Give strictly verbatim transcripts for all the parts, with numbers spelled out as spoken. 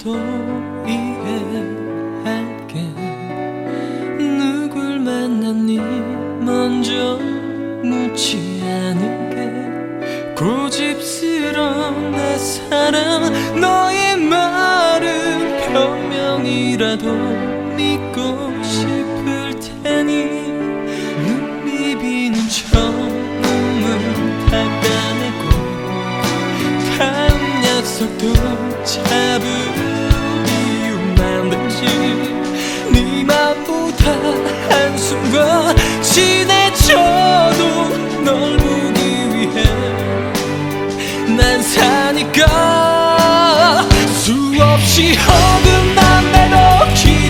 너도 이해할게. 누굴 만났니 먼저 묻지 않을게. 고집스러운 내 사랑, 너의 말은 변명이라도 믿고 싶을 테니 눈 비비는 처음은 닦아내고 다음 약속도 잡을 이유 만들지. 네 맘보다 한순간 지내쳐도 널 보기 위해 난 사니까 수없이 어긋난 대로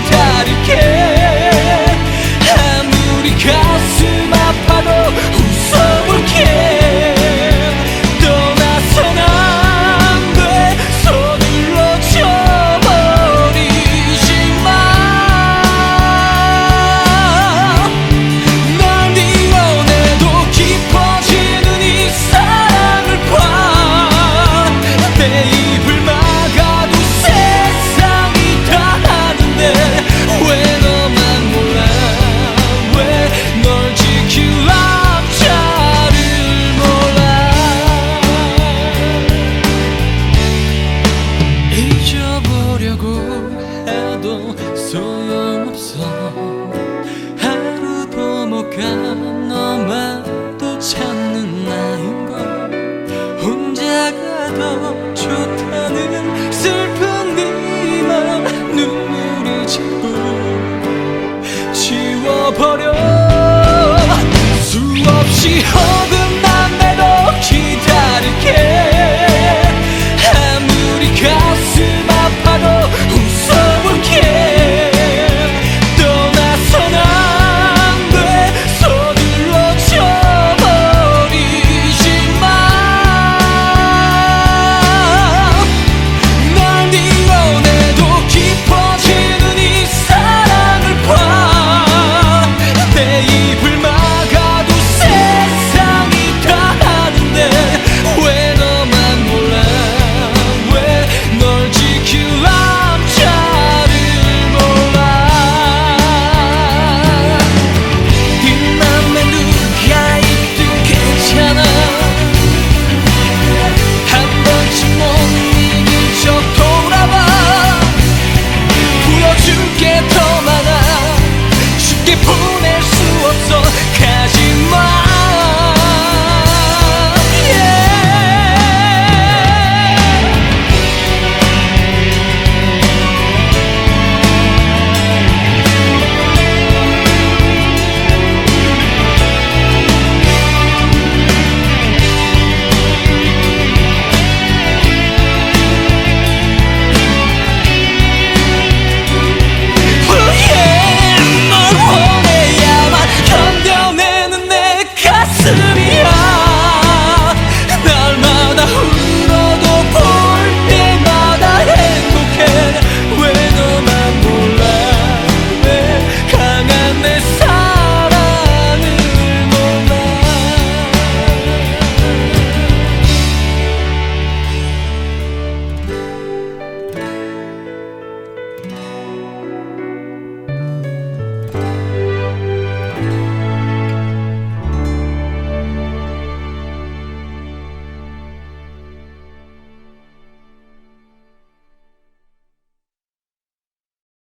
기다릴게. 아무리 가슴 아파도 웃어볼게. 떠나선 안 돼, 서둘러 쳐버리지 마. 널 미워해도 깊어지는 이 사랑을 봐. 내 입을 막아도 세상이 다 아는데 왜 너만 몰라. 왜 널 지킬 남자를 몰라. 잊어보려고 해도 소용없어. 하루도 못 가 너만 또 찾는 나인걸. 혼자가 더 좋다는 슬픈 네맘 눈물이 자꾸 지워버려. 수없이 어긋